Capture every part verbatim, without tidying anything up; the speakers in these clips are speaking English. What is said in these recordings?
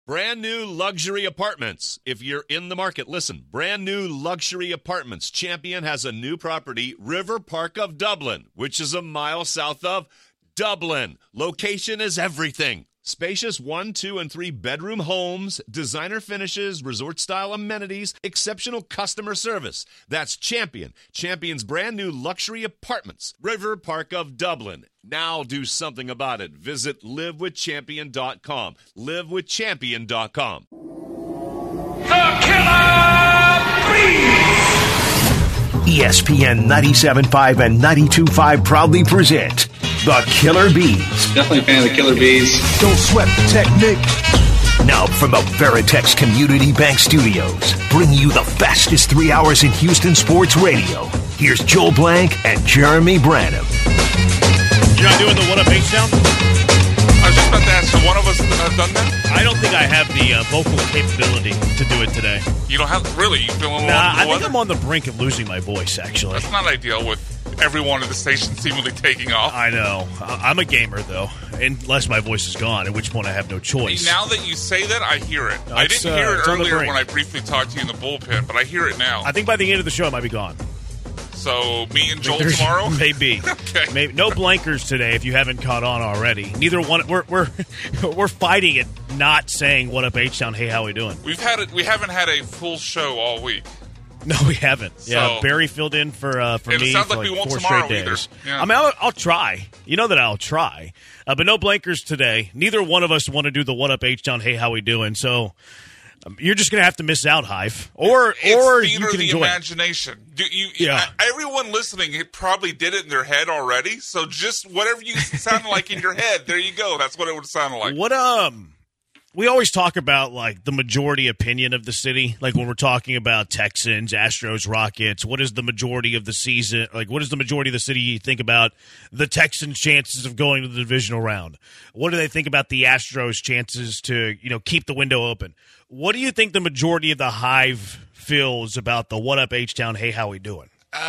Brand new luxury apartments. If you're in the market, listen. Brand new luxury apartments. Champion has a new property, River Park of Dublin, which is a mile south of Dublin. Location is everything. Spacious one, two, and three bedroom homes, designer finishes, resort-style amenities, exceptional customer service. That's Champion. Champion's brand new luxury apartments. River Park of Dublin. Now do something about it. Visit live with champion dot com. live with champion dot com. The Killer Bees! E S P N ninety-seven point five and ninety-two point five proudly present The Killer Bees. Definitely a fan of the Killer Bees. Don't sweat the technique. Now from the Veritex Community Bank Studios, bring you the fastest three hours in Houston sports radio. Here's Joel Blank and Jeremy Branham. You're not doing the What Up H-Town? I was just about to ask, have one of us uh, done that? I don't think I have the uh, vocal capability to do it today. You don't have, really? You feeling a little Nah, I under the think weather? I'm on the brink of losing my voice, actually. That's not ideal with everyone at the station seemingly taking off. I know. I- I'm a gamer, though, unless my voice is gone, at which point I have no choice. Now that you say that, I hear it. No, I it's, didn't uh, hear it it's on the earlier brink. when I briefly talked to you in the bullpen, but I hear it now. I think by the end of the show, I might be gone. So, me and Joel There's- tomorrow? Maybe. Okay. Maybe. No blankers today if you haven't caught on already. Neither one. We're we're we're fighting it, not saying "What up, H-Town"? Hey, how we doing? We've had it. We haven't had a full show all week. No, we haven't. yeah, So- Barry filled in for uh, for And it me sounds for like we like won't four tomorrow straight either. days. Yeah. I mean, I'll, I'll try. You know that I'll try, uh, but no blankers today. Neither one of us want to do the "What up, H-Town"? Hey, how we doing? So. Um, you're just gonna have to miss out, Hive, or It's or theater you of can the enjoy it. imagination. Do you, Yeah. Everyone listening it probably did it in their head already. So just whatever you sound like in your head, there you go. That's what it would sound like. What um, we always talk about like the majority opinion of the city, like when we're talking about Texans, Astros, Rockets. What is the majority of the season? Like, what is the majority of the city think about the Texans' chances of going to the divisional round? What do they think about the Astros' chances to you know keep the window open? What do you think the majority of the Hive feels about the What Up H-Town? Hey, how we doing?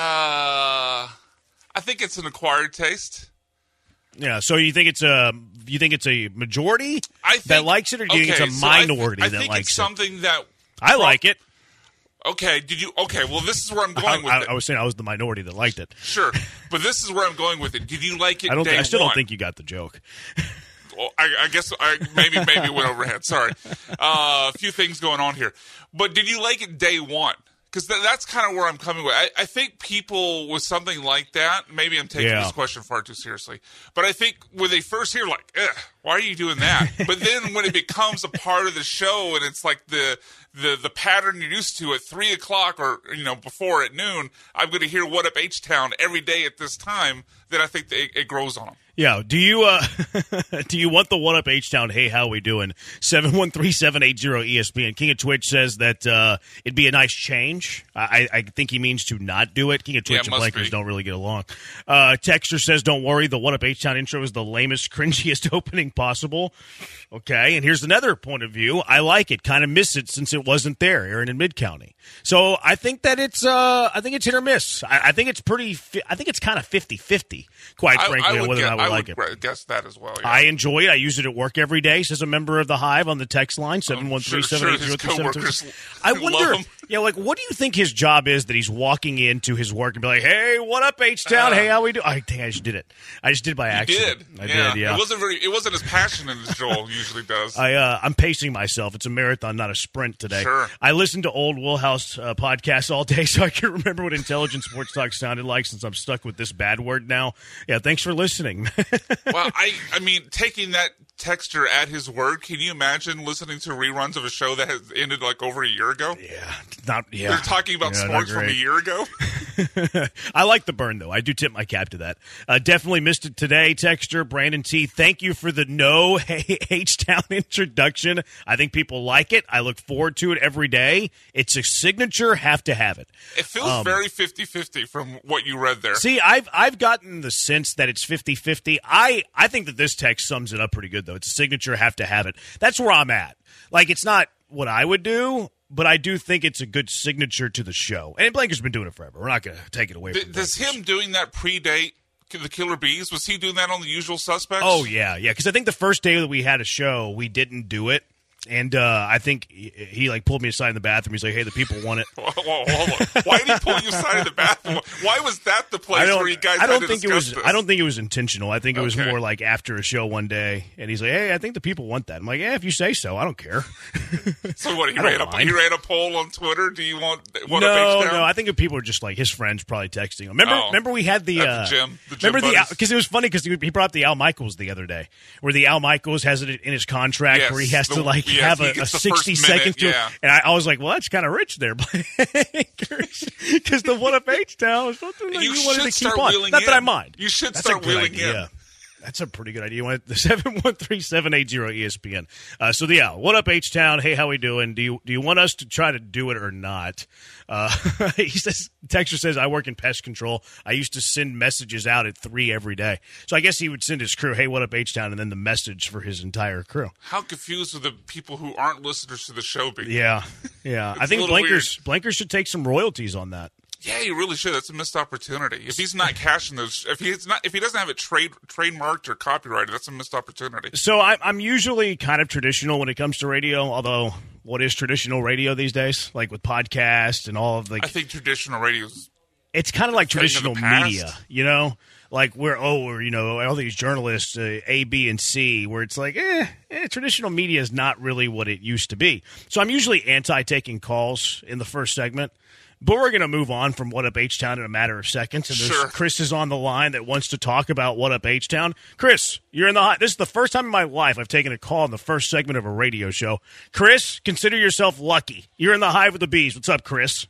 Uh, I think it's an acquired taste. Yeah, so you think it's a you think it's a majority I think, that likes it, or do you think okay, it's a so I thi- minority I that think likes it's it? something that I like it. Okay, did you? Okay, well, this is where I'm I, going with I, it. I was saying I was the minority that liked it. Sure, but this is where I'm going with it. Did you like it? I don't. Day Think, I still one? don't think you got the joke. Well, I, I guess I maybe maybe went overhead. Sorry, uh, a few things going on here. But did you like it day one? Because th- that's kind of where I'm coming with. I, I think people with something like that. Maybe I'm taking Yeah. this question far too seriously. But I think when they first hear, like, Ugh, why are you doing that? But then when it becomes a part of the show and it's like the the the pattern you're used to at three o'clock or you know before at noon, I'm going to hear "What Up H-Town" every day at this time. Then I think that it, it grows on them. Yeah. Do you uh, do you want the What Up H-Town? Hey, how we doing? seven one three, seven eight zero, E S P N. King of Twitch says that uh, it'd be a nice change. I, I think he means to not do it. King of Yeah, Twitch it and must Blankers be. don't really get along. Uh, Texter says, don't worry. The What Up H-Town intro is the lamest, cringiest opening possible. Okay. And here's another point of view. I like it. Kind of miss it since it wasn't there. Aaron in Mid-County. So I think that it's uh, I think it's hit or miss. I, I think it's pretty fi- I think it's kind of fifty-fifty, quite I, frankly, I on would, whether guess, or not we I like would it. guess that as well. Yeah. I enjoy it. I use it at work every day, says a member of the Hive on the text line, seven one three, seven eight zero, three seven two Sure, sure six. his I coworkers wonder, love him. yeah, like, what do you think his job is that he's walking into his work and be like, hey, what up, H-Town? Uh, hey, how we do? I think I just did it. I just did it by You accident. did. I yeah. did, yeah. It wasn't very. It wasn't as passionate as Joel usually does. I, uh, I'm pacing myself. It's a marathon, not a sprint today. Sure. I listened to old Willhouse uh, podcasts all day, so I can remember what intelligent sports talk sounded like since I'm stuck with this bad word now. Yeah, thanks for listening. Well, I, I mean, taking that texture at his word, can you imagine listening to reruns of a show that has ended like over a year ago? yeah, not, yeah. They're talking about Yeah, not sports from a great. year ago. I like the burn, though. I do tip my cap to that. Uh, definitely missed it today. Texture, Brandon T. Thank you for the no H-Town introduction. I think people like it. I look forward to it every day. It's a signature. Have to have it. It feels Um, very fifty-fifty from what you read there. See, I've I've gotten the sense that it's fifty-fifty. I, I think that this text sums it up pretty good, though. It's a signature. Have to have it. That's where I'm at. Like, it's not what I would do, but I do think it's a good signature to the show. And Blanker's been doing it forever. We're not going to take it away Th- from does Blankers. him doing that predate the Killer Bees? Was he doing that on The Usual Suspects? Oh, yeah, yeah. Because I think the first day that we had a show, we didn't do it. And uh, I think he, he like pulled me aside in the bathroom. He's like, "Hey, the people want it." Whoa, whoa, hold on. Why did he pull you aside of the bathroom? Why was that the place where you guys? I don't had to think it was. this? I don't think it was intentional. I think it was Okay. more like after a show one day, and he's like, "Hey, I think the people want that." I'm like, "Yeah, if you say so, I don't care." So what? He I don't ran a mind. he ran a poll on Twitter. Do you want? want no, a no. I think if people are just like his friends, probably texting him. Remember, Oh. remember we had the, At the uh, gym, the gym remember the buddies. because it was funny because he, he brought up the Al Michaels the other day, where the Al Michaels has it in his contract Yes, where he has the- to like yes, have he a, a gets the sixty first seconds minute, to, yeah. and I, I was like, well, that's kind of rich there, because the What Up H Town was something that You you, wanted should to keep start on. wheeling Not that I in. mind. You should That's start a good wheeling in. idea. That's a pretty good idea. You want the seven one three seven eight zero E S P N. Uh, so yeah, what up H Town? Hey, how we doing? Do you do you want us to try to do it or not? Uh, he says Texture says I work in pest control. I used to send messages out at three every day. So I guess he would send his crew, hey, what up H Town, and then the message for his entire crew. How confused would the people who aren't listeners to the show be? Yeah, yeah. I It's think a little Blankers Blankers should take some royalties on that. Yeah, you really should. That's a missed opportunity. If he's not cashing those, if he's not, if he doesn't have it trade trademarked or copyrighted, that's a missed opportunity. So I, I'm usually kind of traditional when it comes to radio, although what is traditional radio these days? Like with podcasts and all of like I think traditional radio's it's kind of like thing of the traditional past. media, you know? Like we're oh, or you know, all these journalists, uh, A, B, and C, where it's like, eh, eh, traditional media is not really what it used to be. So I'm usually anti taking calls in the first segment. But we're going to move on from What Up H-Town in a matter of seconds. And there's Sure. Chris is on the line that wants to talk about What Up H-Town. Chris, you're in the hot. This is the first time in my life I've taken a call in the first segment of a radio show. Chris, consider yourself lucky. You're in the hive with the bees. What's up, Chris?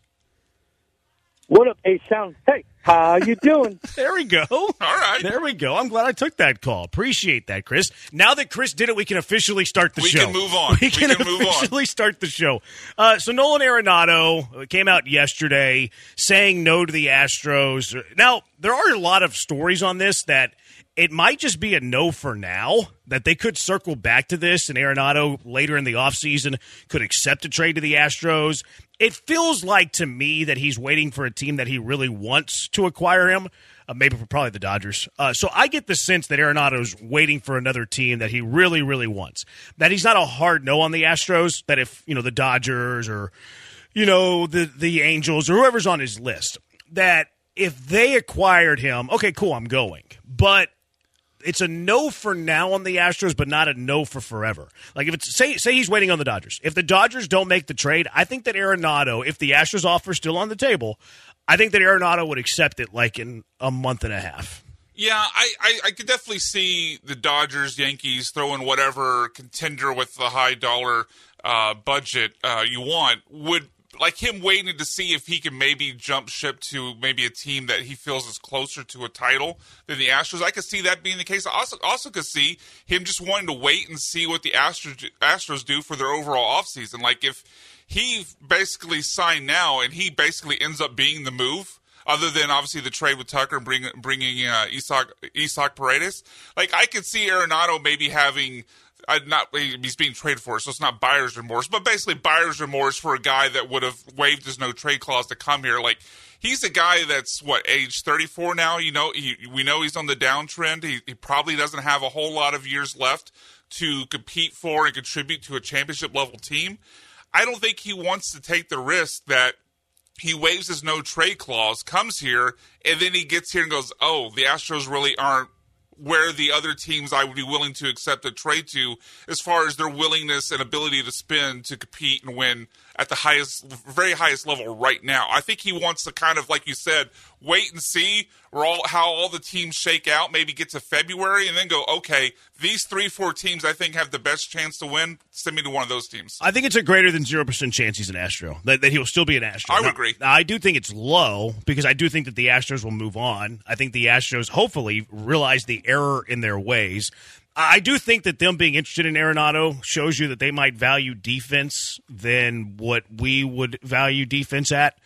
What up, H-Town? Hey, how you doing? There we go. All right. There we go. I'm glad I took that call. Appreciate that, Chris. Now that Chris did it, we can officially start the We show. can move on. We We can, can move on. officially start the show. Uh, so Nolan Arenado came out yesterday saying no to the Astros. Now, there are a lot of stories on this that it might just be a no for now, that they could circle back to this, and Arenado later in the offseason could accept a trade to the Astros. It feels like to me that he's waiting for a team that he really wants to acquire him, uh, maybe for probably the Dodgers. Uh, so I get the sense that Arenado's waiting for another team that he really, really wants. That he's not a hard no on the Astros, that if, you know, the Dodgers or, you know, the, the Angels or whoever's on his list, that if they acquired him, okay, cool, I'm going. But it's a no for now on the Astros, but not a no for forever. Like if it's say say he's waiting on the Dodgers. If the Dodgers don't make the trade, I think that Arenado, if the Astros offer is still on the table, I think that Arenado would accept it like in a month and a half. Yeah, I, I, I could definitely see the Dodgers, Yankees throwing whatever contender with the high dollar uh, budget uh, you want would. Like him waiting to see if he can maybe jump ship to maybe a team that he feels is closer to a title than the Astros. I could see that being the case. I also, also could see him just wanting to wait and see what the Astros, Astros do for their overall offseason. Like if he basically signed now and he basically ends up being the move, other than obviously the trade with Tucker and bring, bringing uh, Isaac, Isaac Paredes, like I could see Arenado maybe having – Uh, not he's being traded for, so it's not buyer's remorse, but basically buyer's remorse for a guy that would have waived his no trade clause to come here. Like he's a guy that's what age thirty-four now. You know, he, we know he's on the downtrend. He, he probably doesn't have a whole lot of years left to compete for and contribute to a championship level team. I don't think he wants to take the risk that he waives his no trade clause, comes here, and then he gets here and goes, "Oh, the Astros really aren't where the other teams I would be willing to accept a trade to as far as their willingness and ability to spend to compete and win at the highest, very highest level right now." I think he wants to kind of, like you said, wait and see where all, how all the teams shake out, maybe get to February and then go, okay, these three, four teams I think have the best chance to win. Send me to one of those teams. I think it's a greater than zero percent chance he's an Astro, that, that he'll still be an Astro. I would Now, agree. now, I do think it's low because I do think that the Astros will move on. I think the Astros hopefully realize the error in their ways. I do think that them being interested in Arenado shows you that they might value defense than what we would value defense at.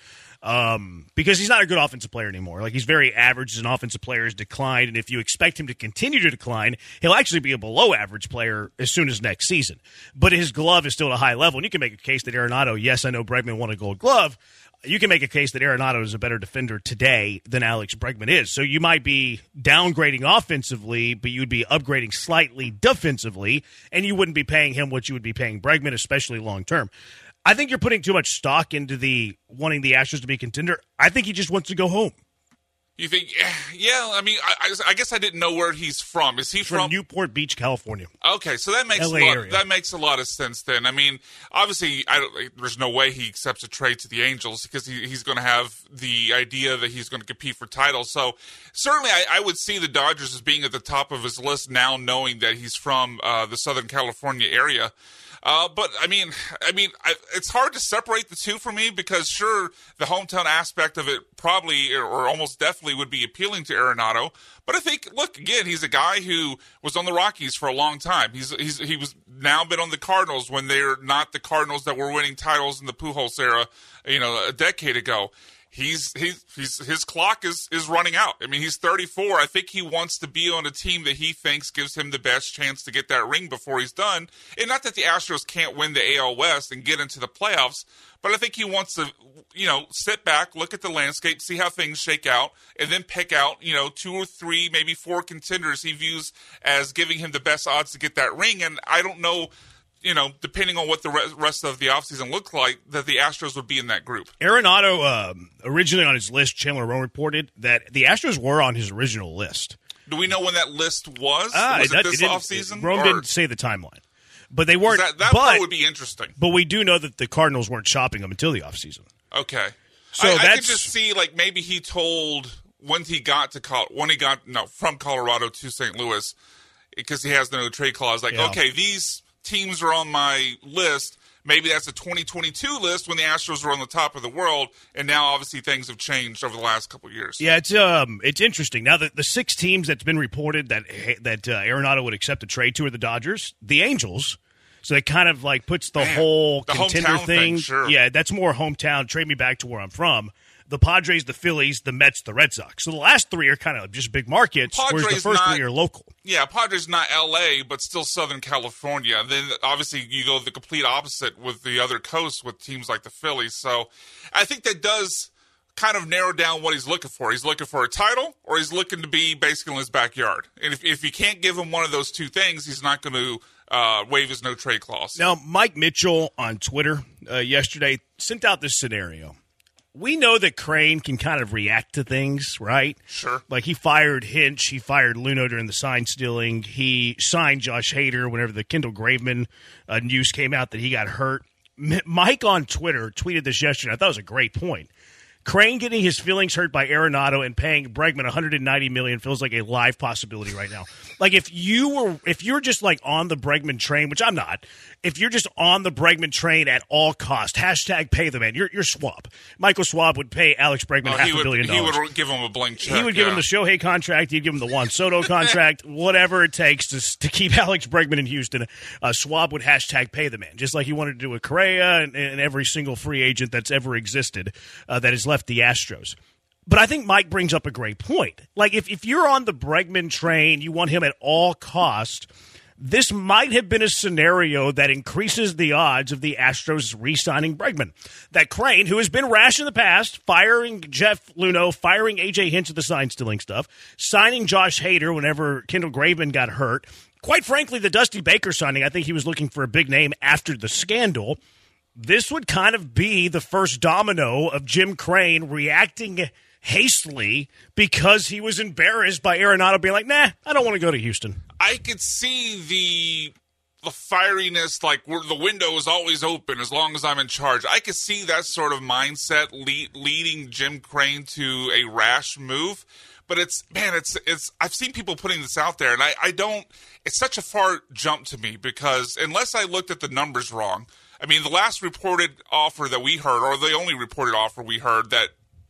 Um, because he's not a good offensive player anymore. Like, he's very average as an offensive player, has declined, and if you expect him to continue to decline, he'll actually be a below-average player as soon as next season. But his glove is still at a high level, and you can make a case that Arenado, yes, I know Bregman won a gold glove, you can make a case that Arenado is a better defender today than Alex Bregman is. So you might be downgrading offensively, but you would be upgrading slightly defensively, and you wouldn't be paying him what you would be paying Bregman, especially long-term. I think you're putting too much stock into the wanting the Astros to be a contender. I think he just wants to go home. You think? Yeah, I mean, I, I guess I didn't know where he's from. Is he from, from Newport Beach, California? Okay, so that makes L A a lot, area. that makes a lot of sense. Then, I mean, obviously, I don't, there's no way he accepts a trade to the Angels because he, he's going to have the idea that he's going to compete for titles. So certainly, I, I would see the Dodgers as being at the top of his list now, knowing that he's from uh, the Southern California area. Uh, but I mean, I mean, I, it's hard to separate the two for me because sure, the hometown aspect of it probably or almost definitely would be appealing to Arenado. But I think, look, again, he's a guy who was on the Rockies for a long time. He's he's he was now been on the Cardinals when they're not the Cardinals that were winning titles in the Pujols era, you know, a decade ago. He's he's he's his clock is, is running out. I mean, he's thirty-four. I think he wants to be on a team that he thinks gives him the best chance to get that ring before he's done. And not that the Astros can't win the A L West and get into the playoffs, but I think he wants to, you know, sit back, look at the landscape, see how things shake out, and then pick out, you know, two or three, maybe four contenders he views as giving him the best odds to get that ring. And I don't know, you know, depending on what the rest of the offseason looked like, that the Astros would be in that group. Arenado, um, originally on his list, Chandler Rowe reported that the Astros were on his original list. Do we know when that list was? Ah, was it, that, this it offseason? Rome or? didn't say the timeline. But they weren't. That, that but, part would be interesting. But we do know that the Cardinals weren't shopping him until the offseason. Okay. So I, that's, I could just see, like, maybe he told when he got to Col- when he got no from Colorado to Saint Louis, because he has the no trade clause. Like, yeah. okay, these teams are on my list. Maybe that's a twenty twenty-two list when the Astros were on the top of the world, and now obviously things have changed over the last couple of years. Yeah, it's um, it's interesting. Now, the, the six teams that's been reported that that uh, Arenado would accept a trade to are the Dodgers, the Angels. So that kind of like puts the Man, whole the contender hometown thing. thing, sure. Yeah, that's more hometown. Trade me back to where I'm from. The Padres, the Phillies, the Mets, the Red Sox. So the last three are kind of just big markets, Padres whereas the first not, three are local. Yeah, Padres not L A, but still Southern California. Then obviously you go the complete opposite with the other coast with teams like the Phillies. So I think that does kind of narrow down what he's looking for. He's looking for a title, or he's looking to be basically in his backyard. And if, if you can't give him one of those two things, he's not going to uh, waive his no-trade clause. Now, Mike Mitchell on Twitter uh, yesterday sent out this scenario. We know that Crane can kind of react to things, right? Sure. Like he fired Hinch, he fired Luno during the sign stealing, he signed Josh Hader whenever the Kendall Graveman uh, news came out that he got hurt. M- Mike on Twitter tweeted this yesterday. I thought it was a great point. Crane getting his feelings hurt by Arenado and paying Bregman one hundred ninety million dollars feels like a live possibility right now. Like if you were, if you're just like on the Bregman train, which I'm not, if you're just on the Bregman train at all cost, hashtag pay the man. You're, you're Schwab. Michael Schwab would pay Alex Bregman Oh, half he a would, billion he dollars. would give him a blank check. He would give yeah. him the Shohei contract. He'd give him the Juan Soto contract, whatever it takes to to keep Alex Bregman in Houston. Uh, Schwab would hashtag pay the man, just like he wanted to do with Correa and, and every single free agent that's ever existed uh, that has left the Astros. But I think Mike brings up a great point. Like, if, if you're on the Bregman train, you want him at all cost, this might have been a scenario that increases the odds of the Astros re-signing Bregman. That Crane, who has been rash in the past, firing Jeff Luno, firing A J Hinch of the sign-stealing stuff, signing Josh Hader whenever Kendall Graveman got hurt. Quite frankly, the Dusty Baker signing, I think he was looking for a big name after the scandal. This would kind of be the first domino of Jim Crane reacting hastily because he was embarrassed by Arenado being like, nah, I don't want to go to Houston. I could see the the fieriness, like where the window is always open as long as I'm in charge. I could see that sort of mindset lead, leading Jim Crane to a rash move. But it's, man, it's, it's, I've seen people putting this out there, and I, I don't, it's such a far jump to me because unless I looked at the numbers wrong, I mean, the last reported offer that we heard, or the only reported offer we heard that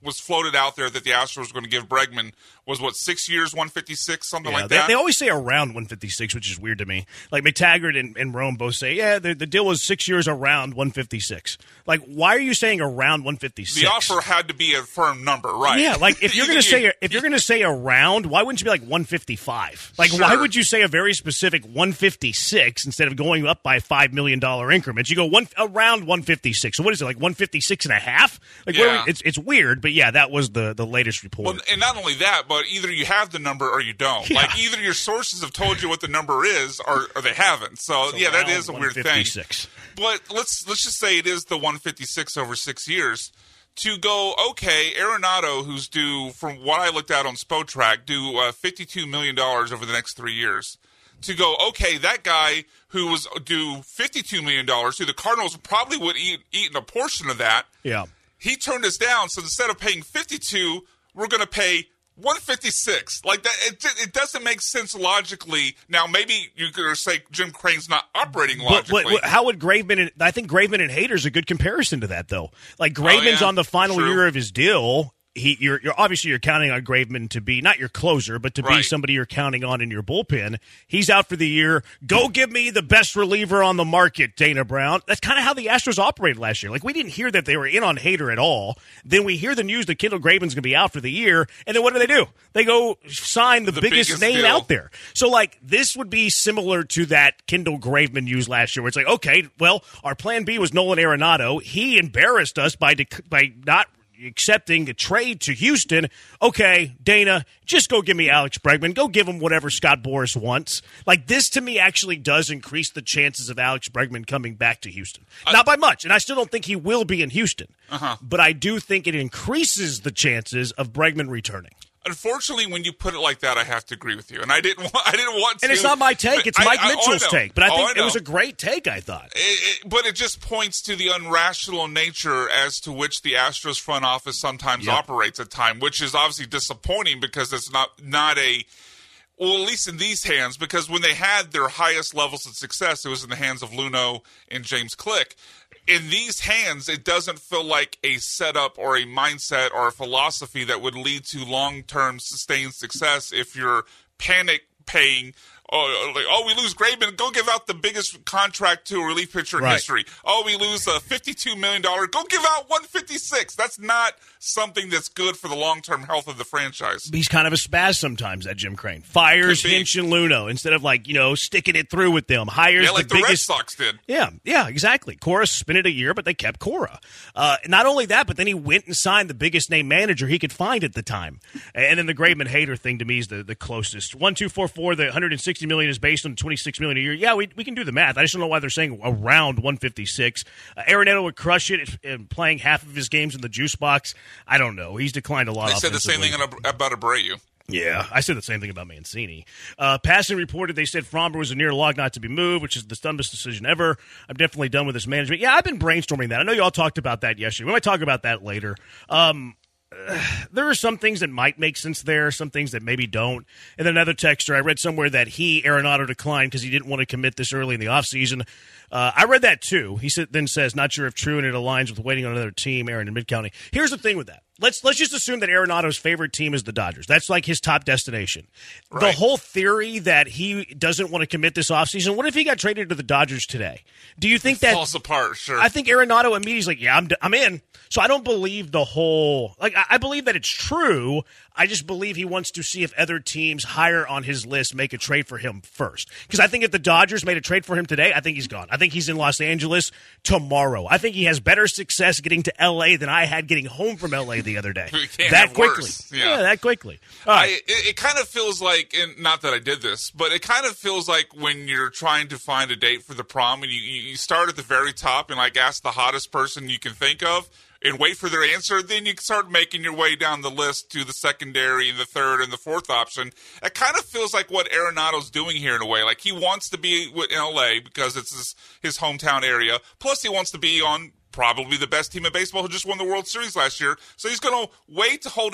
was floated out there that the Astros were going to give Bregman was, what, six years, one fifty-six, something yeah, like they, that? They always say around one fifty-six, which is weird to me. Like, McTaggart and, and Rome both say, yeah, the, the deal was six years around one fifty-six. Like, why are you saying around one fifty-six? The offer had to be a firm number, right? Yeah, like, if you're going to say if you're going to say around, why wouldn't you be like one fifty-five? Like, Sure. why would you say a very specific one fifty-six instead of going up by five million dollars increments? You go one around one fifty-six. So what is it, like one fifty-six and a half? Like, Yeah. where we, it's it's weird, but yeah, that was the, the latest report. Well, and not only that, but either you have the number or you don't. Yeah. Like, either your sources have told you what the number is or, or they haven't. So, It's yeah, that around is a weird thing. one fifty-six. But let's let's just say it is the one fifty-six over six years. To go, okay, Arenado, who's due, from what I looked at on Spotrac, due uh, fifty-two million dollars over the next three years. To go, okay, that guy who was due fifty-two million dollars, who the Cardinals probably would eat eaten a portion of that, Yeah. he turned us down. So instead of paying fifty-two, we're going to pay one fifty-six. Like that, it, it doesn't make sense logically. Now, maybe you could say Jim Crane's not operating But, logically. but, but how would Graveman? And, I think Graveman and Hader's a good comparison to that, though. Like Graveman's yeah, on the final true. year of his deal. He, you're, you're obviously you're counting on Graveman to be not your closer, but to be Right. somebody you're counting on in your bullpen. He's out for the year. Go give me the best reliever on the market, Dana Brown. That's kind of how the Astros operated last year. Like we didn't hear that they were in on Hader at all. Then we hear the news that Kendall Graveman's going to be out for the year, and then what do they do? They go sign the, The biggest, biggest name deal. out there. So like this would be similar to that Kendall Graveman used last year, where it's like, okay, well, our plan B was Nolan Arenado. He embarrassed us by dec- by not accepting a trade to Houston. Okay, Dana, just go give me Alex Bregman. Go give him whatever Scott Boras wants. Like, this to me actually does increase the chances of Alex Bregman coming back to Houston. I, Not by much, and I still don't think he will be in Houston. Uh-huh. But I do think it increases the chances of Bregman returning. Unfortunately, when you put it like that, I have to agree with you. And I didn't want, I didn't want to. And it's not my take. It's I- Mike I- oh, I Mitchell's know. take. But I Oh, think I it was know. a great take, I thought. It, it, but it just points to the unrational nature as to which the Astros front office sometimes Yep. operates at time, which is obviously disappointing because it's not not a well, at least in these hands, because when they had their highest levels of success, it was in the hands of Luno and James Click. In these hands, it doesn't feel like a setup or a mindset or a philosophy that would lead to long-term sustained success if you're panic paying. Oh, like, oh, we lose Graveman. Go give out the biggest contract to a relief pitcher in Right. history. Oh, we lose a fifty-two million dollars. Go give out one fifty-six. That's not something that's good for the long-term health of the franchise. He's kind of a spaz sometimes, that Jim Crane. Fires Could be. Hinch and Luno instead of, like, you know, sticking it through with them. Hires Yeah, like the the, Red biggest. Sox did. Yeah, yeah, exactly. Cora spent it a year, but they kept Cora. Uh, not only that, but then he went and signed the biggest name manager he could find at the time. And then the Graveman Hader thing to me is the, the closest. One two four four. The one hundred sixty million is based on twenty-six million a year. Yeah, we we can do the math. I just don't know why they're saying around one fifty-six. Uh, Arenado would crush it and playing half of his games in the juice box. I don't know. He's declined a lot. They said the same thing offensively. about Abreu. Yeah, I said the same thing about Mancini. Uh, Passing reported they said Fromber was a near log not to be moved, which is the dumbest decision ever. I'm definitely done with this management. Yeah, I've been brainstorming that. I know you all talked about that yesterday. We might talk about that later. Um, uh, there are some things that might make sense there, some things that maybe don't. And then another texter, I read somewhere that he, Arenado, declined because he didn't want to commit this early in the offseason. Uh, I read that too. He said, then says, not sure if true, and it aligns with waiting on another team, Aaron in Mid-County. Here's the thing with that. Let's let's just assume that Arenado's favorite team is the Dodgers. That's like his top destination. The Right. whole theory that he doesn't want to commit this offseason, what if he got traded to the Dodgers today? Do you think that Falls apart, sure. I think Arenado immediately is like, yeah, I'm, I'm in. So I don't believe the whole – like, I, I believe that it's true. I just believe he wants to see if other teams higher on his list make a trade for him first. Because I think if the Dodgers made a trade for him today, I think he's gone. I think he's in Los Angeles tomorrow. I think he has better success getting to L A than I had getting home from L A the other day. We can't that have quickly. worse. Yeah. that quickly. All right. I, it, it kind of feels like, and not that I did this, but it kind of feels like when you're trying to find a date for the prom and you, you start at the very top and like ask the hottest person you can think of and wait for their answer, then you start making your way down the list to the secondary and the third and the fourth option. It kind of feels like what Arenado's doing here in a way. Like he wants to be in L A because it's his, his hometown area. Plus he wants to be on probably the best team in baseball who just won the World Series last year. So he's going to wait to hold out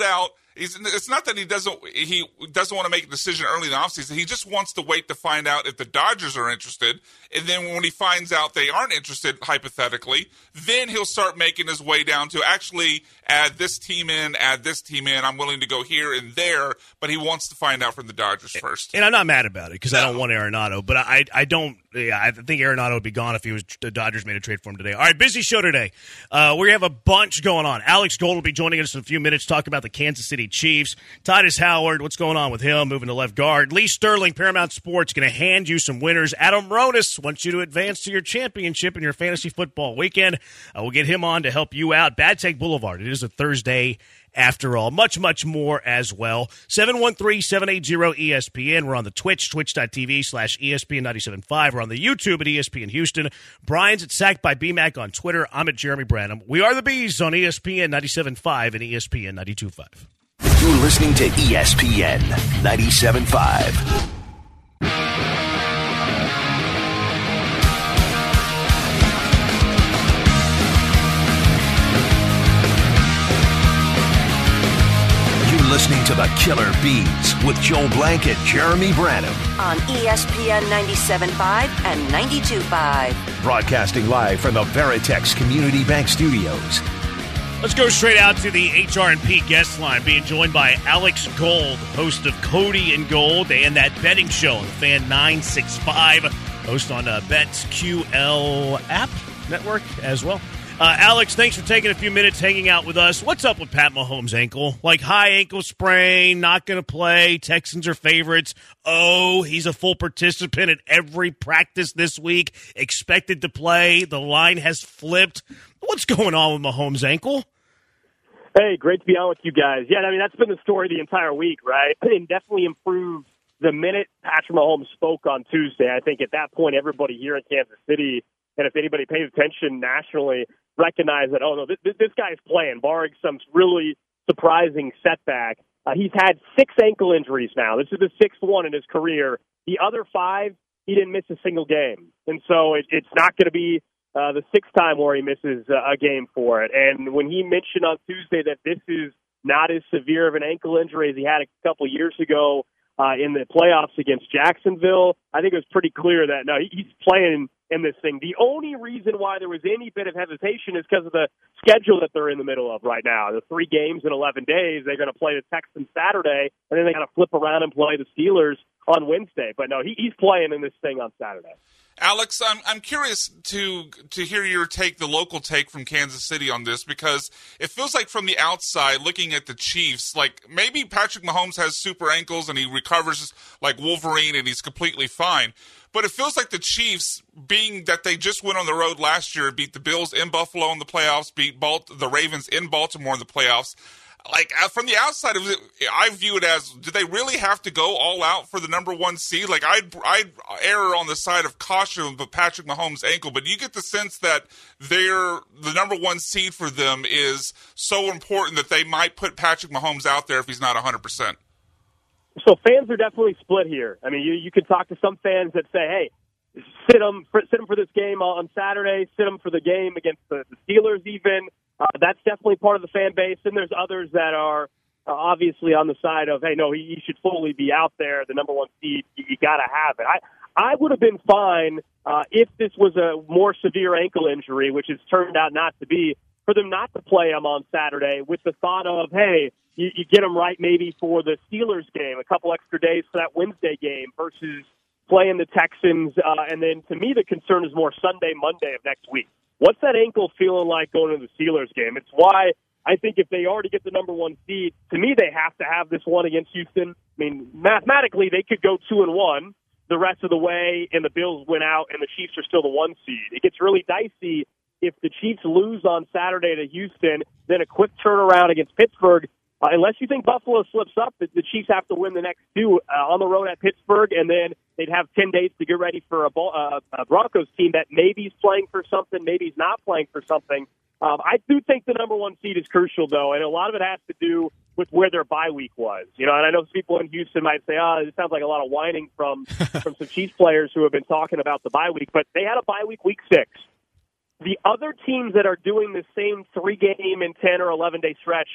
He's, it's not that he doesn't he doesn't want to make a decision early in the offseason. He just wants to wait to find out if the Dodgers are interested. And then when he finds out they aren't interested, hypothetically, then he'll start making his way down to actually add this team in, add this team in. I'm willing to go here and there, but he wants to find out from the Dodgers first. And I'm not mad about it because no. I don't want Arenado, but I I don't yeah, I think Arenado would be gone if he was the Dodgers made a trade for him today. All right, busy show today. Uh, we have a bunch going on. Alex Gold will be joining us in a few minutes, talk about the Kansas City Chiefs. Titus Howard, what's going on with him, moving to left guard. Lee Sterling, Paramount Sports, going to hand you some winners. Adam Ronis wants you to advance to your championship in your fantasy football weekend. Uh, we'll get him on to help you out. Bad Take Boulevard. It is a Thursday after all. Much, much more as well. seven one three, seven eight zero, E S P N. We're on the Twitch, twitch.tv slash ESPN ninety-seven point five. We're on the YouTube at E S P N Houston. Brian's at Sacked by B Mac on Twitter. I'm at Jeremy Branham. We are the Bees on E S P N ninety-seven point five and E S P N ninety-two point five. You're listening to E S P N ninety-seven point five. Listening to the Killer Bees with Joel Blank and Jeremy Branham on E S P N ninety-seven point five and ninety-two point five. Broadcasting live from the Veritex Community Bank Studios. Let's go straight out to the H R and P guest line, being joined by Alex Gold, host of Cody and Gold and that betting show, the Fan nine sixty-five, host on uh, BetQL app network as well. Uh, Alex, thanks for taking a few minutes hanging out with us. What's up with Pat Mahomes' ankle? Like high ankle sprain, not going to play, Texans are favorites. Oh, he's a full participant at every practice this week, expected to play. The line has flipped. What's going on with Mahomes' ankle? Hey, great to be on with you guys. Yeah, I mean, that's been the story the entire week, right? And definitely improved the minute Patrick Mahomes spoke on Tuesday. I think at that point, everybody here in Kansas City, and if anybody pays attention nationally, recognize that, oh, no, this, this guy's playing, barring some really surprising setback. Uh, he's had six ankle injuries now. This is the sixth one in his career. The other five, he didn't miss a single game. And so it, it's not going to be uh, the sixth time where he misses uh, a game for it. And when he mentioned on Tuesday that this is not as severe of an ankle injury as he had a couple years ago uh, in the playoffs against Jacksonville, I think it was pretty clear that, no, he's playing in this thing. The only reason why there was any bit of hesitation is because of the schedule that they're in the middle of right now. The three games in eleven days, they're going to play the Texans Saturday, and then they got to flip around and play the Steelers on Wednesday. But no, he, he's playing in this thing on Saturday. Alex, I'm I'm curious to to hear your take, the local take from Kansas City on this, because it feels like from the outside, looking at the Chiefs, like maybe Patrick Mahomes has super ankles and he recovers like Wolverine and he's completely fine. But it feels like the Chiefs, being that they just went on the road last year, beat the Bills in Buffalo in the playoffs, beat Balt- the Ravens in Baltimore in the playoffs. Like, from the outside, it was, I view it as, do they really have to go all out for the number one seed? Like, I'd, I'd err on the side of caution with Patrick Mahomes' ankle, but you get the sense that they're, the number one seed for them is so important that they might put Patrick Mahomes out there if he's not one hundred percent. So fans are definitely split here. I mean, you, you can talk to some fans that say, hey, sit them for, sit them for this game on Saturday, sit them for the game against the, the Steelers even. Uh, that's definitely part of the fan base. And there's others that are uh, obviously on the side of, hey, no, he, he should fully be out there, the number one seed. You, you got to have it. I, I would have been fine uh, if this was a more severe ankle injury, which has turned out not to be, for them not to play him on Saturday with the thought of, hey, you, you get him right maybe for the Steelers game, a couple extra days for that Wednesday game versus playing the Texans. Uh, and then to me, the concern is more Sunday, Monday of next week. What's that ankle feeling like going to the Steelers game? It's why I think if they already get the number one seed, to me, they have to have this one against Houston. I mean, mathematically, they could go two and one the rest of the way, and the Bills win out, and the Chiefs are still the one seed. It gets really dicey if the Chiefs lose on Saturday to Houston, then a quick turnaround against Pittsburgh. Uh, unless you think Buffalo slips up, the, the Chiefs have to win the next two uh, on the road at Pittsburgh, and then they'd have ten days to get ready for a, uh, a Broncos team that maybe is playing for something, maybe he's not playing for something. Um, I do think the number one seed is crucial, though, and a lot of it has to do with where their bye week was. You know, and I know people in Houston might say, oh, this sounds like a lot of whining from, from some Chiefs players who have been talking about the bye week, but they had a bye week week six. The other teams that are doing the same three-game and ten or eleven-day stretch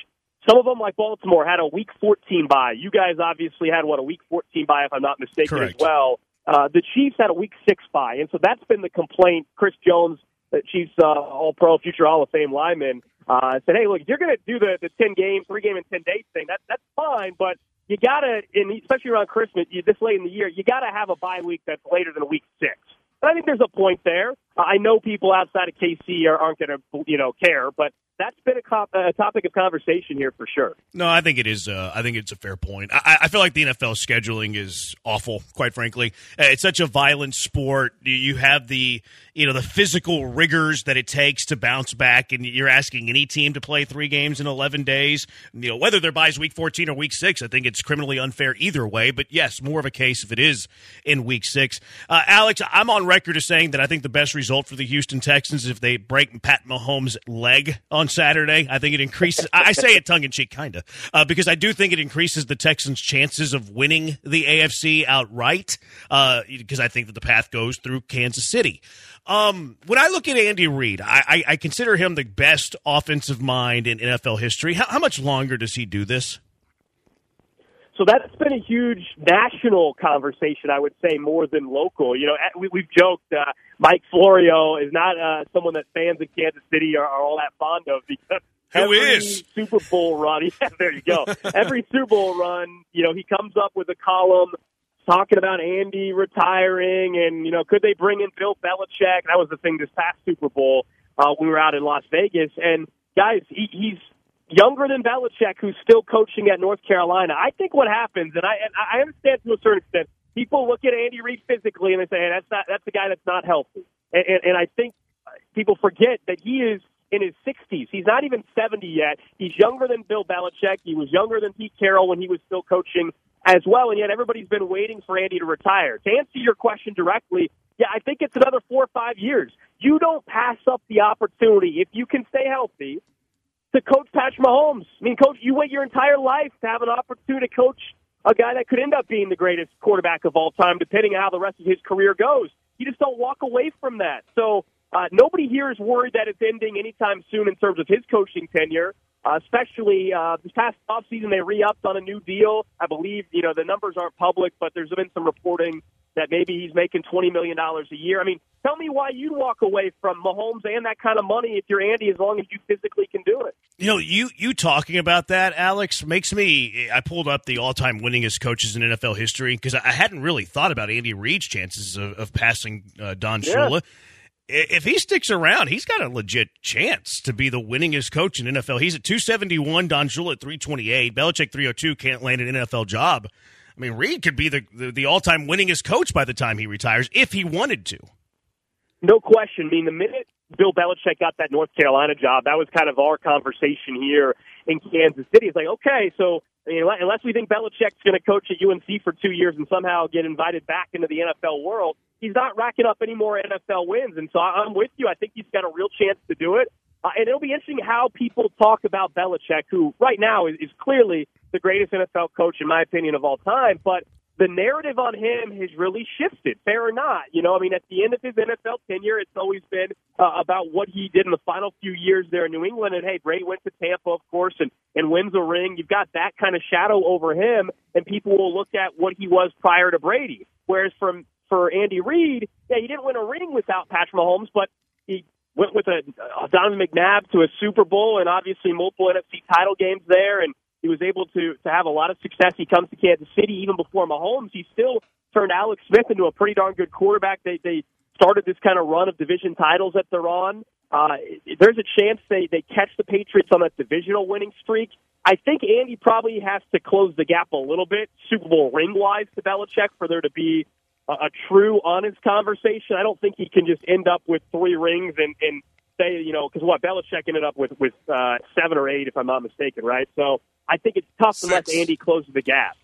some of them, like Baltimore, had a Week fourteen bye. You guys obviously had, what, a Week fourteen bye, if I'm not mistaken, Correct. as well. Uh, the Chiefs had a Week six bye, and so that's been the complaint. Chris Jones, the Chiefs uh, All-Pro, future Hall of Fame lineman, uh, said, hey, look, if you're going to do the, the ten-game, three-game and ten-day thing, that, that's fine, but you got to, especially around Christmas, you, this late in the year, you got to have a bye week that's later than Week six. And I think there's a point there. Uh, I know people outside of K C are, aren't going to, you know, care, but that's been a, cop, a topic of conversation here for sure. No, I think it is. Uh, I think it's a fair point. I, I feel like the N F L scheduling is awful, quite frankly. Uh, it's such a violent sport. You have the, you know, the physical rigors that it takes to bounce back, and you're asking any team to play three games in eleven days. You know, whether their bye is Week fourteen or Week six, I think it's criminally unfair either way. But yes, more of a case if it is in Week six. Uh, Alex, I'm on record as saying that I think the best result for the Houston Texans is if they break Pat Mahomes' leg on Saturday. I think it increases. I say it tongue in cheek, kind of, uh, because I do think it increases the Texans' chances of winning the A F C outright. Uh, because I think that the path goes through Kansas City. Um, when I look at Andy Reid, I, I, I consider him the best offensive mind in N F L history. How, how much longer does he do this? So that's been a huge national conversation, I would say, more than local. You know, we, we've joked uh, Mike Florio is not uh, someone that fans in Kansas City are, are all that fond of because Who every is? Super Bowl run, yeah, there you go. Every Super Bowl run, you know, he comes up with a column talking about Andy retiring and, you know, could they bring in Bill Belichick? That was the thing this past Super Bowl. Uh, we were out in Las Vegas. And, guys, he, he's younger than Belichick, who's still coaching at North Carolina. I think what happens, and I and I understand to a certain extent, people look at Andy Reid physically and they say, hey, that's not that's a guy that's not healthy. And, and, and I think people forget that he is in his sixties. He's not even seventy yet. He's younger than Bill Belichick. He was younger than Pete Carroll when he was still coaching as well, and yet everybody's been waiting for Andy to retire. To answer your question directly, yeah, I think it's another four or five years. You don't pass up the opportunity, if you can stay healthy, to coach Patrick Mahomes. I mean, coach, you wait your entire life to have an opportunity to coach a guy that could end up being the greatest quarterback of all time, depending on how the rest of his career goes. You just don't walk away from that. So uh, nobody here is worried that it's ending anytime soon in terms of his coaching tenure, uh, especially uh, this past offseason they re-upped on a new deal. I believe, you know, the numbers aren't public, but there's been some reporting that maybe he's making twenty million dollars a year. I mean, tell me why you walk away from Mahomes and that kind of money if you're Andy, as long as you physically can do it. You know, you, you talking about that, Alex, makes me – I pulled up the all-time winningest coaches in N F L history because I hadn't really thought about Andy Reid's chances of, of passing uh, Don Yeah. Shula. If he sticks around, he's got a legit chance to be the winningest coach in N F L. He's at two seventy-one, Don Shula at three twenty-eight. Belichick three oh two, can't land an N F L job. I mean, Reid could be the, the, the all-time winningest coach by the time he retires if he wanted to. No question. I mean, the minute Bill Belichick got that North Carolina job, that was kind of our conversation here in Kansas City. It's like, okay, so I mean, unless we think Belichick's going to coach at U N C for two years and somehow get invited back into the N F L world, he's not racking up any more N F L wins. And so I'm with you. I think he's got a real chance to do it. Uh, and it'll be interesting how people talk about Belichick, who right now is, is clearly the greatest N F L coach, in my opinion, of all time. But the narrative on him has really shifted, fair or not. You know, I mean, at the end of his N F L tenure, it's always been uh, about what he did in the final few years there in New England. And, hey, Brady went to Tampa, of course, and, and wins a ring. You've got that kind of shadow over him, and people will look at what he was prior to Brady. Whereas from for Andy Reid, yeah, he didn't win a ring without Patrick Mahomes, but he went with a, a Donovan McNabb to a Super Bowl and obviously multiple N F C title games there, and he was able to, to have a lot of success. He comes to Kansas City even before Mahomes. He still turned Alex Smith into a pretty darn good quarterback. They they started this kind of run of division titles that they're on. Uh, there's a chance they, they catch the Patriots on that divisional winning streak. I think Andy probably has to close the gap a little bit, Super Bowl ring-wise, to Belichick for there to be a, a true, honest conversation. I don't think he can just end up with three rings and, and say, you know, because what, Belichick ended up with, with uh, seven or eight, if I'm not mistaken, right? So I think it's tough Six. unless Andy closes the gap.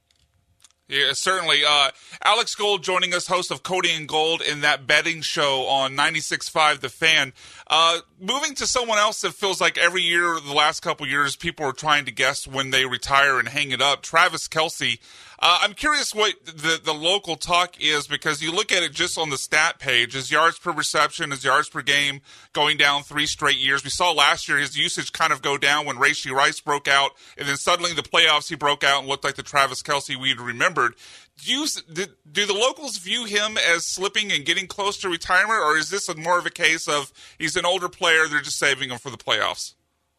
Yeah, certainly. Uh, Alex Gold joining us, host of Cody and Gold in that betting show on ninety-six point five The Fan. Uh, moving to someone else that feels like every year, the last couple years, people are trying to guess when they retire and hang it up. Travis Kelce. Uh, I'm curious what the, the local talk is, because you look at it just on the stat page. His yards per reception, his yards per game going down three straight years. We saw last year his usage kind of go down when Rashee Rice broke out, and then suddenly the playoffs he broke out and looked like the Travis Kelce we'd remembered. Do, you, do, do the locals view him as slipping and getting close to retirement, or is this a more of a case of he's an older player, they're just saving him for the playoffs?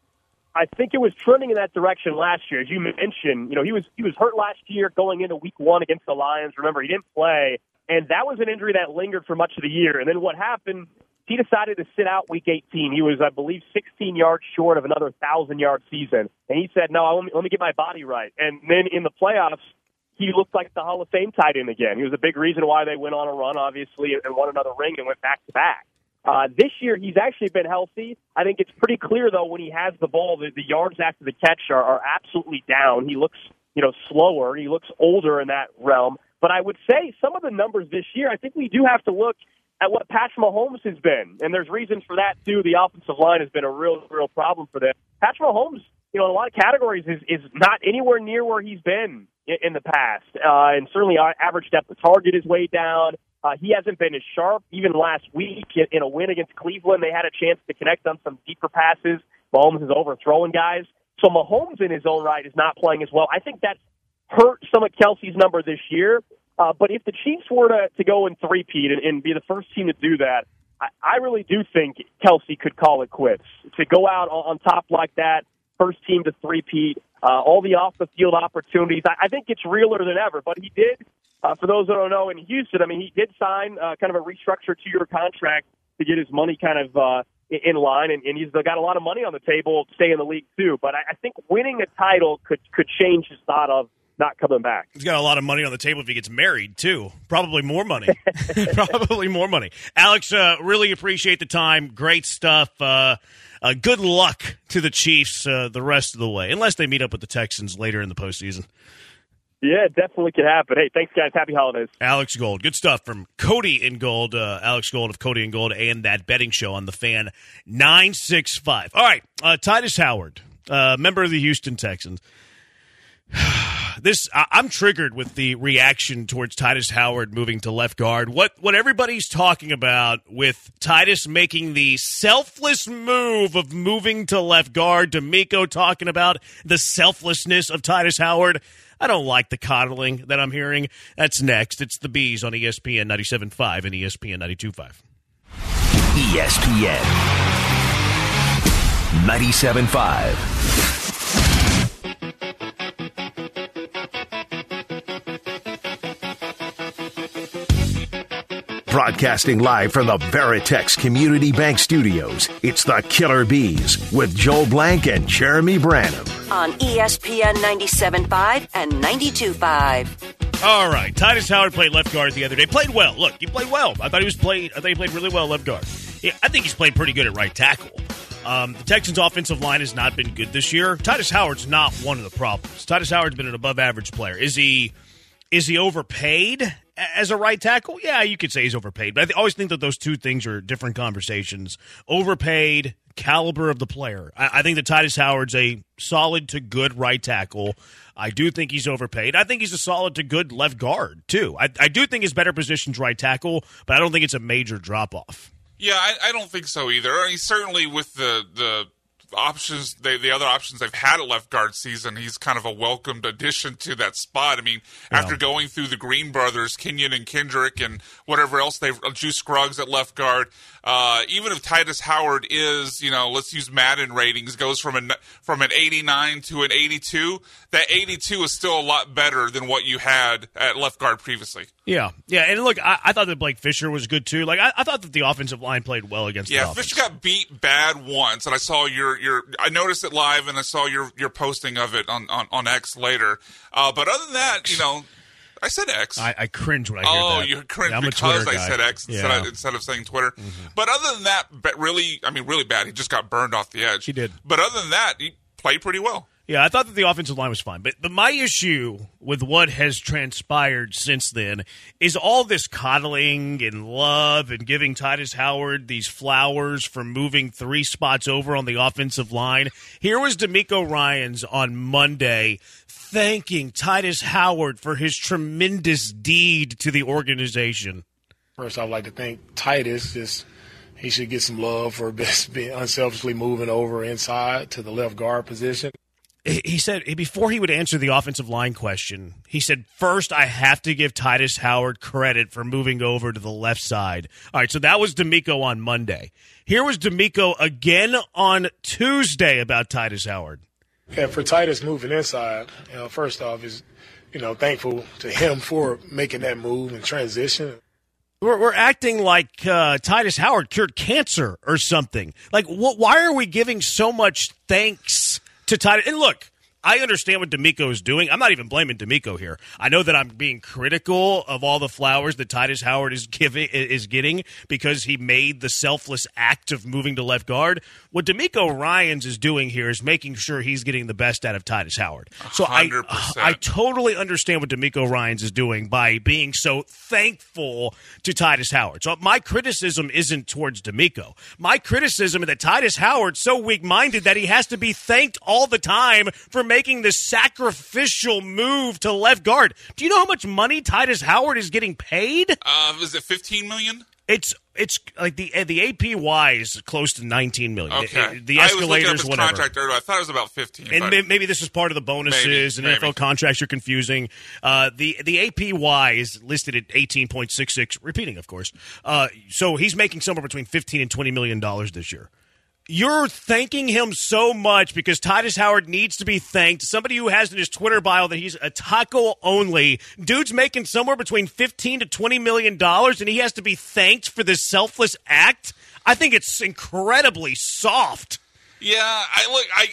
I think it was trending in that direction last year. As you mentioned, you know, he was he was hurt last year going into week one against the Lions. Remember, he didn't play, and that was an injury that lingered for much of the year. And then what happened, he decided to sit out week eighteen. He was, I believe, sixteen yards short of another one thousand-yard season. And he said, no, let me, let me get my body right. And then in the playoffs, he looked like the Hall of Fame tight end again. He was a big reason why they went on a run, obviously, and won another ring and went back-to-back. Uh, this year, he's actually been healthy. I think it's pretty clear, though, when he has the ball, the, the yards after the catch are, are absolutely down. He looks, you know, slower. He looks older in that realm. But I would say some of the numbers this year, I think we do have to look at what Patrick Mahomes has been. And there's reasons for that, too. The offensive line has been a real, real problem for them. Patrick Mahomes, you know, in a lot of categories is, is not anywhere near where he's been in, in the past. Uh, and certainly our average depth of target is way down. Uh, he hasn't been as sharp. Even last week in, in a win against Cleveland, they had a chance to connect on some deeper passes. Mahomes is overthrowing guys. So Mahomes in his own right is not playing as well. I think that's hurt some of Kelce's number this year. Uh, but if the Chiefs were to, to go in three-peat and, and be the first team to do that, I, I really do think Kelce could call it quits. To go out on, on top like that, first team to three-peat, uh, all the off-the-field opportunities, I, I think it's realer than ever. But he did, uh, for those that don't know, in Houston, I mean, he did sign uh, kind of a restructured two-year contract to get his money kind of uh, in line, and, and he's got a lot of money on the table to stay in the league, too. But I, I think winning a title could, could change his thought of not coming back. He's got a lot of money on the table if he gets married, too. Probably more money. Probably more money. Alex, uh, really appreciate the time. Great stuff. Uh, uh, good luck to the Chiefs uh, the rest of the way, unless they meet up with the Texans later in the postseason. Yeah, it definitely could happen. Hey, thanks, guys. Happy holidays. Alex Gold. Good stuff from Cody and Gold. Uh, Alex Gold of Cody and Gold and that betting show on the Fan nine six five. All right, uh, Titus Howard, uh, member of the Houston Texans. This I, I'm triggered with the reaction towards Titus Howard moving to left guard. What what everybody's talking about with Titus making the selfless move of moving to left guard. D'Amico talking about the selflessness of Titus Howard. I don't like the coddling that I'm hearing. That's next. It's the Bees on E S P N ninety-seven point five and E S P N ninety-two point five. E S P N ninety-seven point five. Broadcasting live from the Veritex Community Bank Studios, it's the Killer Bees with Joel Blank and Jeremy Branham. On E S P N ninety-seven point five and ninety-two point five. All right, Titus Howard played left guard the other day. Played well. Look, he played well. I thought he was played. I thought he played really well left guard. Yeah, I think he's played pretty good at right tackle. Um, the Texans' offensive line has not been good this year. Titus Howard's not one of the problems. Titus Howard's been an above-average player. Is he? Is he overpaid as a right tackle? Yeah, you could say he's overpaid. But I th- always think that those two things are different conversations. Overpaid, caliber of the player. I, I think that Titus Howard's a solid to good right tackle. I do think he's overpaid. I think he's a solid to good left guard, too. I, I do think his better position's right tackle, but I don't think it's a major drop-off. Yeah, I, I don't think so either. I mean, certainly with the the options, the, the other options they've had at left guard season, he's kind of a welcomed addition to that spot. I mean, yeah. After going through the Green brothers, Kenyon and Kendrick, and whatever else they've, Juice Scruggs at left guard, uh, even if Titus Howard is, you know, let's use Madden ratings, goes from an, from an eighty-nine to an eighty-two, that eighty-two is still a lot better than what you had at left guard previously. Yeah, yeah, and look, I, I thought that Blake Fisher was good too. Like, I, I thought that the offensive line played well against. Yeah, the offense. Fisher got beat bad once, and I saw your your. I noticed it live, and I saw your your posting of it on on, on X later. Uh, but other than that, you know, I said X. I, I cringe when I hear oh, that. you cringe yeah, because I said X instead, yeah. of, instead of saying Twitter. Mm-hmm. But other than that, really, I mean, really bad. He just got burned off the edge. He did. But other than that, he played pretty well. Yeah, I thought that the offensive line was fine. But, but my issue with what has transpired since then is all this coddling and love and giving Titus Howard these flowers for moving three spots over on the offensive line. Here was DeMeco Ryans on Monday thanking Titus Howard for his tremendous deed to the organization. First, I'd like to thank Titus. Just he should get some love for being unselfishly moving over inside to the left guard position. He said, before he would answer the offensive line question, he said, first, I have to give Titus Howard credit for moving over to the left side. All right, so that was DeMeco on Monday. Here was DeMeco again on Tuesday about Titus Howard. Yeah, for Titus moving inside, you know, first off, is, you know, thankful to him for making that move and transition. We're, we're acting like uh, Titus Howard cured cancer or something. Like, wh- why are we giving so much thanks to Titus? And look, I understand what DeMeco is doing. I'm not even blaming DeMeco here. I know that I'm being critical of all the flowers that Titus Howard is giving is getting because he made the selfless act of moving to left guard. What DeMeco Ryans is doing here is making sure he's getting the best out of Titus Howard. So I, I totally understand what DeMeco Ryans is doing by being so thankful to Titus Howard. So my criticism isn't towards DeMeco. My criticism is that Titus Howard's so weak-minded that he has to be thanked all the time for making this sacrificial move to left guard. Do you know how much money Titus Howard is getting paid? Uh, is it fifteen million dollars? It's it's like the the A P Y is close to nineteen million dollars. Okay, it, the escalators, I was looking up his whatever. Contract earlier. I thought it was about fifteen. And but... maybe this is part of the bonuses maybe, and maybe. N F L contracts. You're confusing. Uh, the the A P Y is listed at eighteen point six six. Repeating, of course. Uh, so he's making somewhere between fifteen and twenty million dollars this year. You're thanking him so much because Titus Howard needs to be thanked. Somebody who has in his Twitter bio that he's a tackle only. Dude's making somewhere between fifteen to twenty million dollars, and he has to be thanked for this selfless act. I think it's incredibly soft. Yeah, I look, I,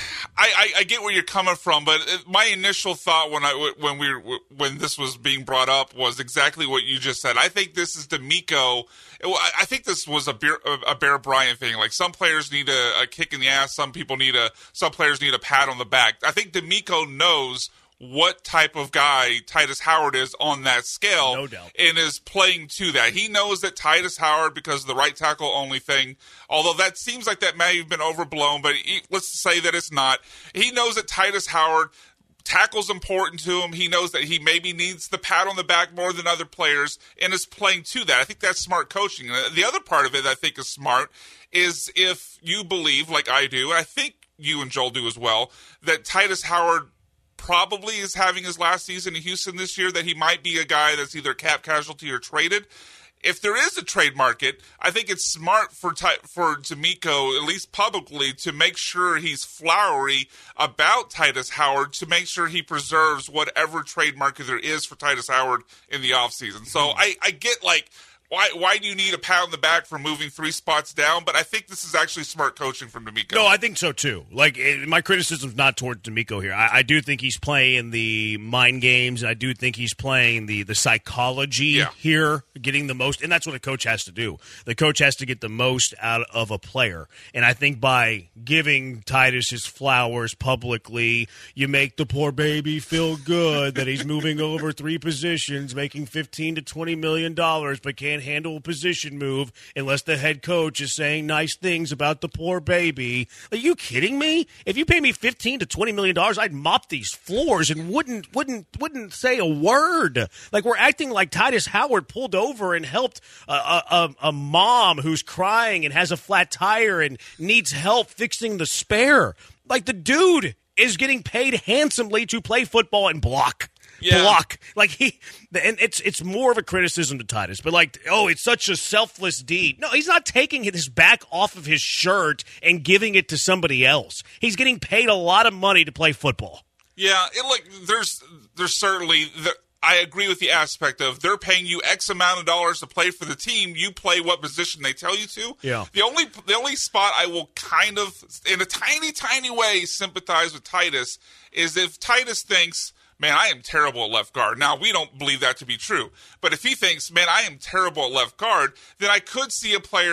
I, I get where you're coming from, but my initial thought when I when we when this was being brought up was exactly what you just said. I think this is DeMeco. I think this was a Bear, a Bear Bryant thing. Like some players need a, a kick in the ass, some people need a, some players need a pat on the back. I think DeMeco knows what type of guy Titus Howard is on that scale, no doubt, and is playing to that. He knows that Titus Howard, because of the right tackle only thing, although that seems like that may have been overblown, but he, let's say that it's not. He knows that Titus Howard, tackle's important to him. He knows that he maybe needs the pat on the back more than other players and is playing to that. I think that's smart coaching. And the other part of it I think is smart is if you believe, like I do, and I think you and Joel do as well, that Titus Howard probably is having his last season in Houston this year, that he might be a guy that's either cap casualty or traded. If there is a trade market, I think it's smart for for DeMeco, at least publicly, to make sure he's flowery about Titus Howard, to make sure he preserves whatever trade market there is for Titus Howard in the offseason. So I, I get, like, Why why do you need a pat on the back for moving three spots down? But I think this is actually smart coaching from DeMeco. No, I think so too. Like it, my criticism's not towards DeMeco here. I, I do think he's playing the mind games. I do think he's playing the the psychology yeah. here, getting the most, and that's what a coach has to do. The coach has to get the most out of a player, and I think by giving Titus his flowers publicly, you make the poor baby feel good that he's moving over three positions, making fifteen to twenty million dollars, but can't handle a position move unless the head coach is saying nice things about the poor baby. Are you kidding me? If you pay me fifteen to twenty million dollars, I'd mop these floors and wouldn't wouldn't wouldn't say a word. Like we're acting like Titus Howard pulled over and helped a, a, a mom who's crying and has a flat tire and needs help fixing the spare. Like the dude is getting paid handsomely to play football and block. Yeah. Block. Like he and it's it's more of a criticism to Titus, but like, oh, it's such a selfless deed. No, he's not taking his back off of his shirt and giving it to somebody else. He's getting paid a lot of money to play football. Yeah, it, like there's there's certainly the, I agree with the aspect of they're paying you X amount of dollars to play for the team. You play what position they tell you to. Yeah. The only the only spot I will kind of, in a tiny, tiny way, sympathize with Titus is if Titus thinks, man, I am terrible at left guard. Now, we don't believe that to be true. But if he thinks, man, I am terrible at left guard, then I could see a player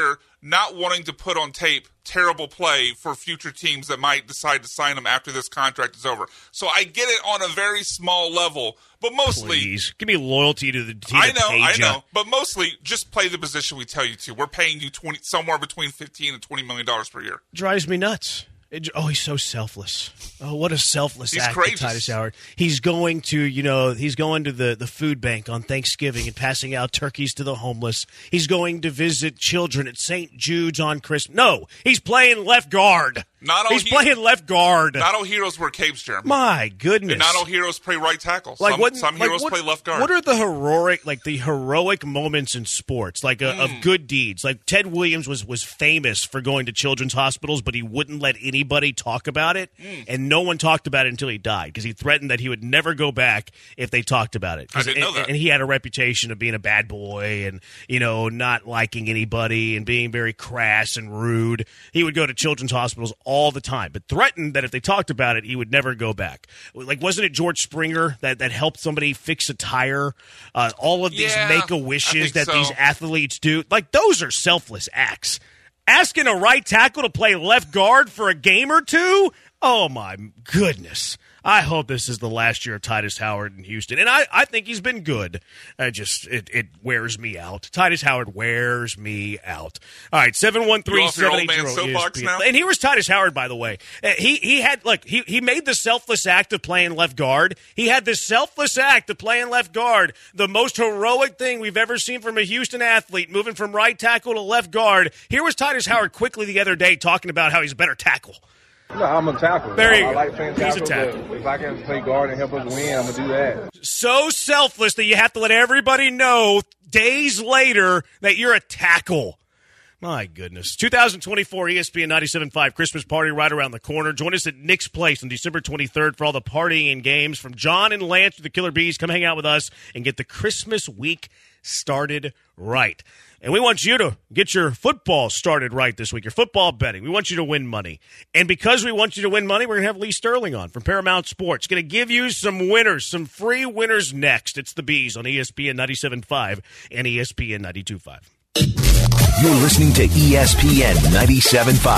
not wanting to put on tape terrible play for future teams that might decide to sign him after this contract is over. So I get it on a very small level, but mostly... Please, give me loyalty to the team. I know, I know, but mostly just play the position we tell you to. We're paying you twenty somewhere between fifteen and twenty million dollars per year. Drives me nuts. It, oh, he's so selfless. Oh, what a selfless he's act, courageous. Titus Howard. He's going to, you know, he's going to the, the food bank on Thanksgiving and passing out turkeys to the homeless. He's going to visit children at Saint Jude's on Christmas. No, he's playing left guard. Not all he's he- playing left guard. Not all heroes wear capes, Jeremy. My goodness. And not all heroes play right tackle. Like some what, some like heroes what, play left guard. What are the heroic, like the heroic moments in sports, like uh, Mm. of good deeds? Like Ted Williams was was famous for going to children's hospitals, but he wouldn't let anybody talk about it, Mm. and no one talked about it until he died because he threatened that he would never go back if they talked about it. I didn't know and, that. And he had a reputation of being a bad boy and you know not liking anybody and being very crass and rude. He would go to children's hospitals all the time, but threatened that if they talked about it, he would never go back. Like, wasn't it George Springer that, that helped somebody fix a tire? Uh, all of these Yeah, make-a-wishes I think that so. these athletes do, like, those are selfless acts. Asking a right tackle to play left guard for a game or two? Oh, my goodness. I hope this is the last year of Titus Howard in Houston. And I, I think he's been good. I just, it, it wears me out. Titus Howard wears me out. All right, seven one three, seven eight zero. You off your old man soapbox now? And here's Titus Howard, by the way. Uh, He he had, look, he, he made the selfless act of playing left guard. He had the selfless act of playing left guard. The most heroic thing we've ever seen from a Houston athlete, moving from right tackle to left guard. Here was Titus Howard quickly the other day talking about how he's a better tackle. No, I'm a tackle. There you I, go. I like playing He's a tackle, tackle. but if I can play guard and help us win, I'm going to do that. So selfless that you have to let everybody know days later that you're a tackle. My goodness. two thousand twenty-four E S P N ninety-seven point five Christmas party right around the corner. Join us at Nick's Place on December twenty-third for all the partying and games. From John and Lance to the Killer Bees, come hang out with us and get the Christmas week started right. And we want you to get your football started right this week, your football betting. We want you to win money. And because we want you to win money, we're going to have Lee Sterling on from Paramount Sports. Going to give you some winners, some free winners next. It's the Bees on E S P N ninety-seven point five and E S P N ninety-two point five. You're listening to E S P N ninety-seven point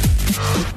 five.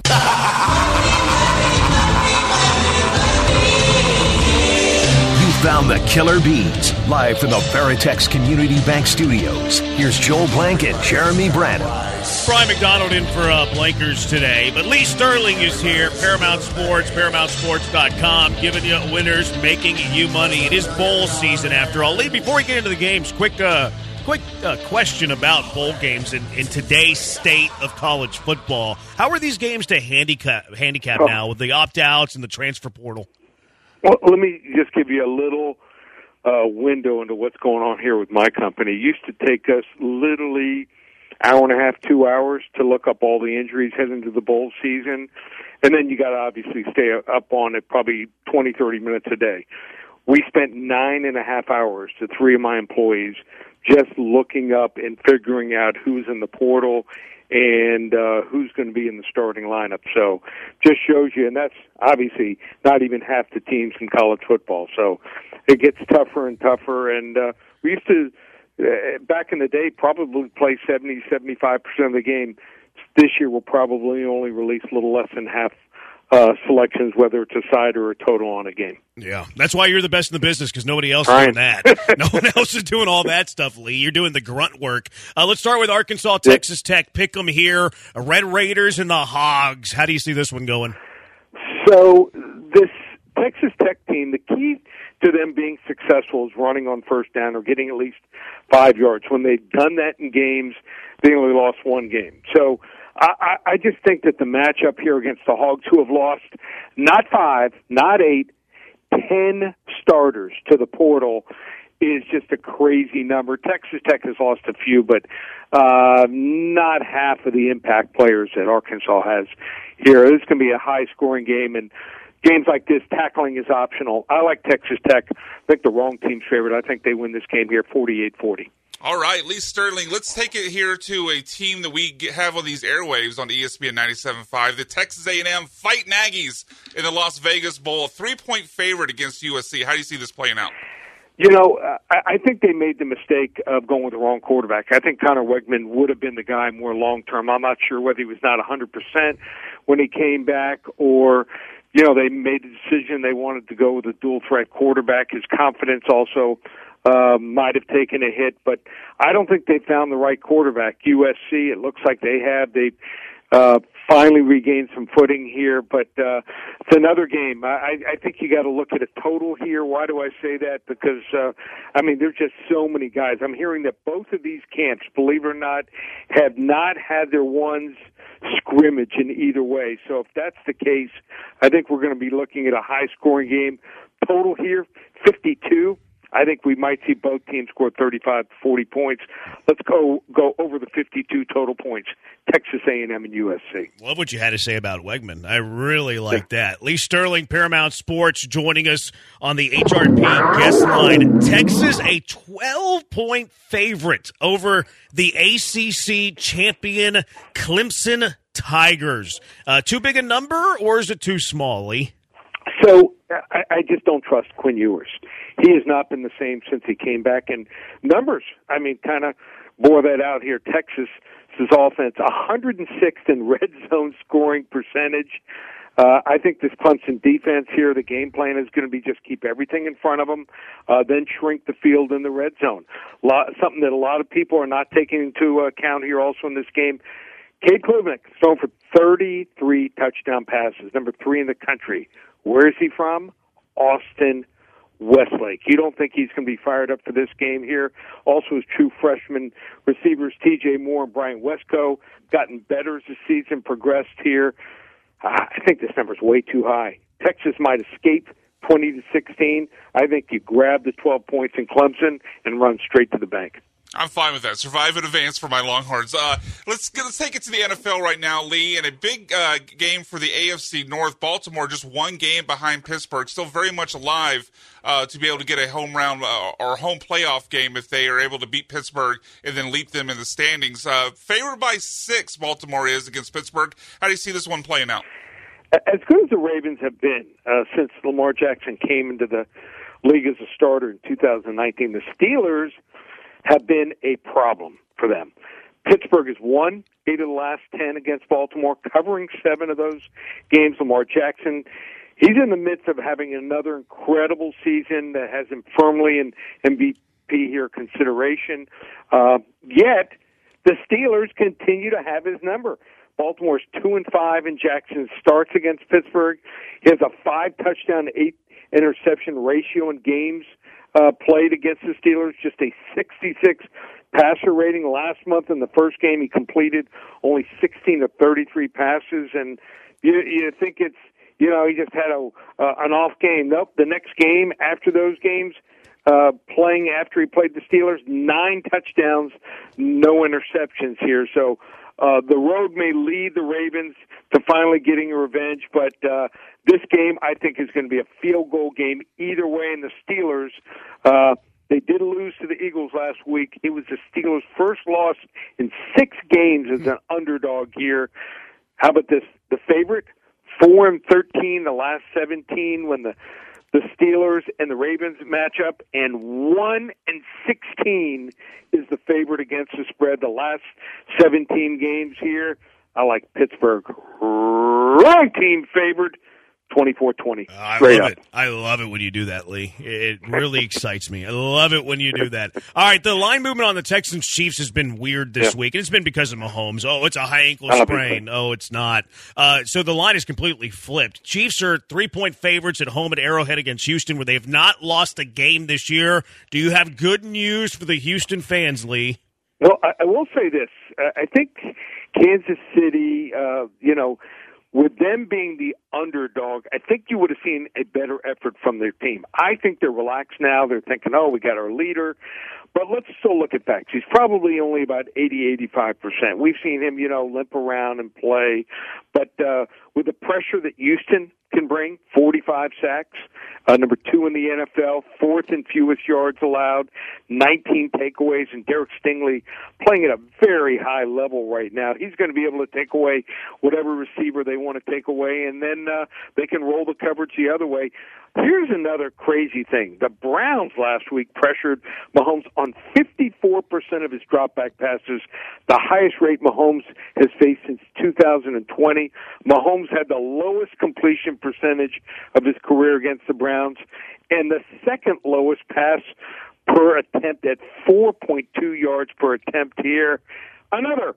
Found the Killer Bees, live from the Veritex Community Bank Studios. Here's Joel Blank and Jeremy Branham. Brian McDonald in for uh, Blankers today, but Lee Sterling is here, Paramount Sports, paramount sports dot com, giving you winners, making you money. It is bowl season after all. Lee, before we get into the games, quick uh, quick uh, question about bowl games in, in today's state of college football. How are these games to handicap, handicap now with the opt-outs and the transfer portal? Well, let me just give you a little uh, window into what's going on here with my company. It used to take us literally hour and a half, two hours to look up all the injuries heading into the bowl season. And then you got to obviously stay up on it probably twenty, thirty minutes a day. We spent nine and a half hours to three of my employees just looking up and figuring out who's in the portal and uh, who's going to be in the starting lineup. So just shows you, and that's obviously not even half the teams in college football. So it gets tougher and tougher. And uh, we used to, uh, back in the day, probably play seventy, seventy-five percent of the game. This year we'll probably only release a little less than half uh, selections, whether it's a side or a total on a game. Yeah, that's why you're the best in the business, because nobody else Brian. is doing that. No one else is doing all that stuff, Lee. You're doing the grunt work. Uh, let's start with Arkansas, Texas Tech. Pick 'em here. Uh, Red Raiders and the Hogs. How do you see this one going? So this Texas Tech team, the key to them being successful is running on first down or getting at least five yards. When they've done that in games, they only lost one game. So I, I just think that the matchup here against the Hogs, who have lost not five, not eight, ten starters to the portal, is just a crazy number. Texas Tech has lost a few, but uh, not half of the impact players that Arkansas has here. This is going to be a high-scoring game, and games like this, tackling is optional. I like Texas Tech. I think the wrong team's favorite. I think they win this game here forty-eight forty. All right, Lee Sterling, let's take it here to a team that we get, have on these airwaves on E S P N ninety-seven point five. The Texas A and M Fighting Aggies in the Las Vegas Bowl, a three-point favorite against U S C. How do you see this playing out? You know, I, I think they made the mistake of going with the wrong quarterback. I think Connor Wegman would have been the guy more long-term. I'm not sure whether he was not one hundred percent when he came back or, you know, they made the decision they wanted to go with a dual-threat quarterback. His confidence also uh, might have taken a hit, but I don't think they found the right quarterback. U S C, it looks like they have. They uh, finally regained some footing here, but uh, it's another game. I, I think you got to look at a total here. Why do I say that? Because, uh, I mean, there's just so many guys. I'm hearing that both of these camps, believe it or not, have not had their ones scrimmage in either way. So if that's the case, I think we're going to be looking at a high-scoring game. Total here, fifty-two. I think we might see both teams score thirty-five to forty points. Let's go go over the fifty-two total points. Texas A and M and U S C. Love what you had to say about Wegman. I really like that. Lee Sterling, Paramount Sports, joining us on the H R P guest line. Texas, a twelve-point favorite over the A C C champion Clemson Tigers. Uh, too big a number, or is it too small, Lee? So I, I just don't trust Quinn Ewers. He has not been the same since he came back. And numbers, I mean, kind of bore that out here. Texas' offense, one hundred sixth in red zone scoring percentage. Uh, I think this Clemson defense here, the game plan is going to be just keep everything in front of them, uh, then shrink the field in the red zone. Lot, something that a lot of people are not taking into account here also in this game. Cade Klubnik thrown for thirty-three touchdown passes, number three in the country. Where is he from? Austin, Westlake. You don't think he's going to be fired up for this game here? Also, his true freshman receivers, T J Moore and Brian Westco, gotten better as the season progressed here. Uh, I think this number's way too high. Texas might escape twenty to sixteen. I think you grab the twelve points in Clemson and run straight to the bank. I'm fine with that. Survive in advance for my Longhorns. Uh, let's let's take it to the N F L right now, Lee. And a big uh, game for the A F C North. Baltimore just one game behind Pittsburgh, still very much alive uh, to be able to get a home round uh, or home playoff game if they are able to beat Pittsburgh and then leap them in the standings. Uh, favored by six, Baltimore is against Pittsburgh. How do you see this one playing out? As good as the Ravens have been uh, since Lamar Jackson came into the league as a starter in two thousand nineteen, the Steelers have been a problem for them. Pittsburgh has won eight of the last ten against Baltimore, covering seven of those games. Lamar Jackson, he's in the midst of having another incredible season that has him firmly in M V P here consideration. Uh, yet, the Steelers continue to have his number. Baltimore's two and five in Jackson starts against Pittsburgh. He has a five touchdown, eight interception ratio in games Uh, played against the Steelers, just a sixty-six passer rating. Last month in the first game, he completed only sixteen of thirty-three passes, and you, you think it's, you know, he just had a uh, an off game. Nope, the next game after those games, uh, playing after he played the Steelers, nine touchdowns, no interceptions here. So uh, the road may lead the Ravens to finally getting a revenge, but uh, this game, I think, is going to be a field goal game either way. And the Steelers, uh, they did lose to the Eagles last week. It was the Steelers' first loss in six games as an underdog here. How about this? The favorite, four and thirteen, the last seventeen when the the Steelers and the Ravens match up, and one and sixteen is the favorite against the spread. The last seventeen games here, I like Pittsburgh. Wrong team favored. twenty-four twenty. Uh, I Straight love up. it. I love it when you do that, Lee. It really excites me. I love it when you do that. All right, the line movement on the Texans Chiefs has been weird this Yeah. week, and it's been because of Mahomes. Oh, it's a high ankle Not a big sprain. Oh, it's not. Uh, so the line is completely flipped. Chiefs are three-point favorites at home at Arrowhead against Houston, where they have not lost a game this year. Do you have good news for the Houston fans, Lee? Well, I, I will say this. Uh, I think Kansas City, uh, you know, with them being the underdog, I think you would have seen a better effort from their team. I think they're relaxed now. They're thinking, oh, we got our leader. But let's still look at facts. He's probably only about eighty, eighty-five percent. We've seen him, you know, limp around and play. But uh, with with the pressure that Houston can bring, forty-five sacks, uh, number two in the N F L, fourth in fewest yards allowed, nineteen takeaways, and Derek Stingley playing at a very high level right now. He's going to be able to take away whatever receiver they want to take away, and then uh, they can roll the coverage the other way. Here's another crazy thing. The Browns last week pressured Mahomes on fifty-four percent of his drop-back passes, the highest rate Mahomes has faced since two thousand twenty. Mahomes had the lowest completion percentage of his career against the Browns, and the second lowest pass per attempt at four point two yards per attempt here. Another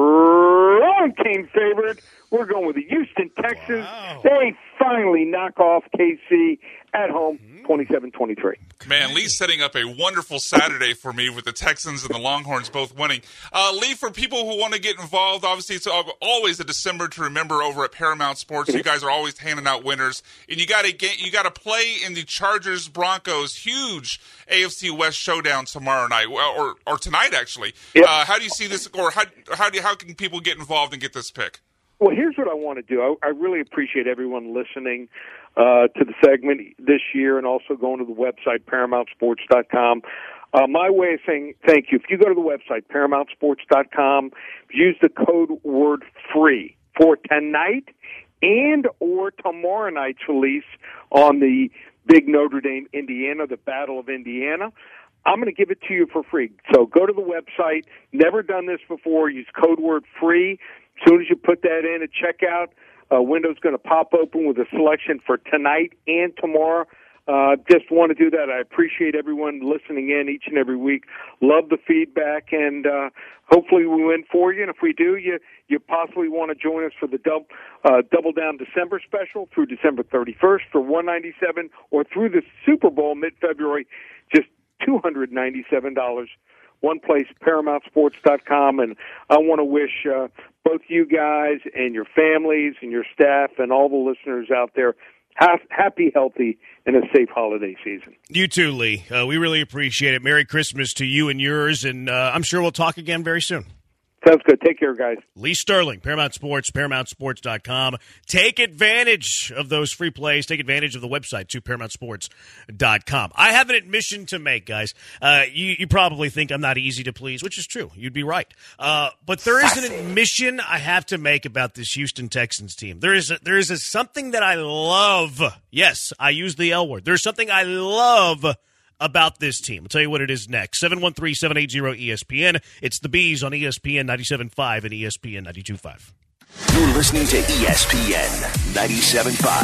wrong team favorite. We're going with the Houston Texans. Wow. They finally knock off K C at home, twenty-seven twenty-three. Man, Lee's setting up a wonderful Saturday for me with the Texans and the Longhorns both winning. Uh, Lee, for people who want to get involved, obviously it's always a December to remember over at Paramount Sports. You guys are always handing out winners, and you got to get you got to play in the Chargers Broncos huge A F C West showdown tomorrow night, or or tonight actually. Yep. Uh, how do you see this, or how how do how can people get involved and get this pick? Well, here's what I want to do. I, I really appreciate everyone listening uh, to the segment this year and also going to the website, paramount sports dot com. Uh, my way of saying thank you, if you go to the website, paramount sports dot com, use the code word FREE for tonight and or tomorrow night's release on the big Notre Dame, Indiana, the Battle of Indiana. I'm going to give it to you for free. So go to the website. Never done this before. Use code word FREE. As soon as you put that in at checkout, a window's going to pop open with a selection for tonight and tomorrow. Uh, just want to do that. I appreciate everyone listening in each and every week. Love the feedback, and uh, hopefully we win for you. And if we do, you you possibly want to join us for the double, uh, double Down December special through December thirty-first for one hundred ninety-seven dollars, or through the Super Bowl mid-February, just two hundred ninety-seven dollars. One place, paramount sports dot com, and I want to wish uh, both you guys and your families and your staff and all the listeners out there ha- happy, healthy, and a safe holiday season. You too, Lee. Uh, we really appreciate it. Merry Christmas to you and yours, and uh, I'm sure we'll talk again very soon. Sounds good. Take care, guys. Lee Sterling, Paramount Sports, paramount sports dot com. Take advantage of those free plays. Take advantage of the website, too, paramount sports dot com. I have an admission to make, guys. Uh, you, you probably think I'm not easy to please, which is true. You'd be right. Uh, but there is an admission I have to make about this Houston Texans team. There is a, there is a, something that I love. Yes, I use the L word. There's something I love about this team. I'll tell you what it is next. seven one three, seven eight zero, E S P N. It's the Bees on E S P N ninety-seven point five and E S P N ninety-two point five. You're listening to E S P N ninety-seven point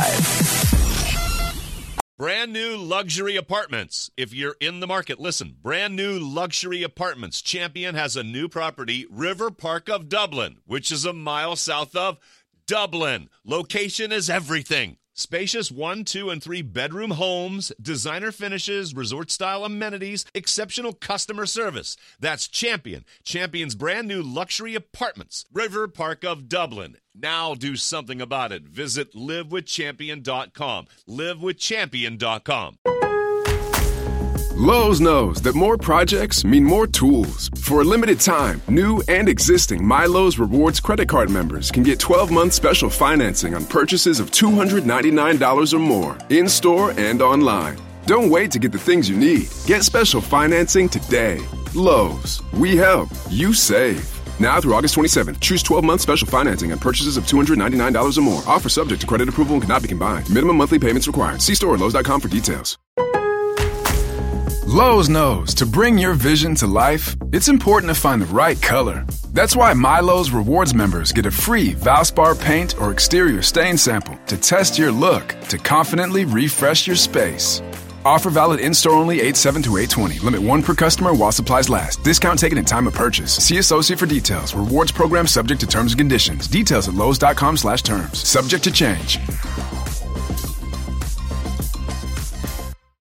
five. Brand new luxury apartments. If you're in the market, listen. Brand new luxury apartments. Champion has a new property, River Park of Dublin, which is a mile south of Dublin. Location is everything. Spacious one, two, and three bedroom homes, designer finishes, resort-style amenities, exceptional customer service. That's Champion. Champion's brand new luxury apartments. River Park of Dublin. Now do something about it. Visit live with champion dot com. live with champion dot com. Lowe's knows that more projects mean more tools. For a limited time, new and existing MyLowe's Rewards credit card members can get twelve-month special financing on purchases of two hundred ninety-nine dollars or more, in-store and online. Don't wait to get the things you need. Get special financing today. Lowe's. We help. You save. Now through August twenty-seventh, choose twelve-month special financing on purchases of two hundred ninety-nine dollars or more. Offer subject to credit approval and cannot be combined. Minimum monthly payments required. See store at lowes dot com for details. Lowe's knows to bring your vision to life, it's important to find the right color. That's why MyLowe's Rewards members get a free Valspar paint or exterior stain sample to test your look to confidently refresh your space. Offer valid in-store only eight seven to eight twenty. Limit one per customer while supplies last. Discount taken at time of purchase. See associate for details. Rewards program subject to terms and conditions. Details at lowes dot com slash terms. Subject to change.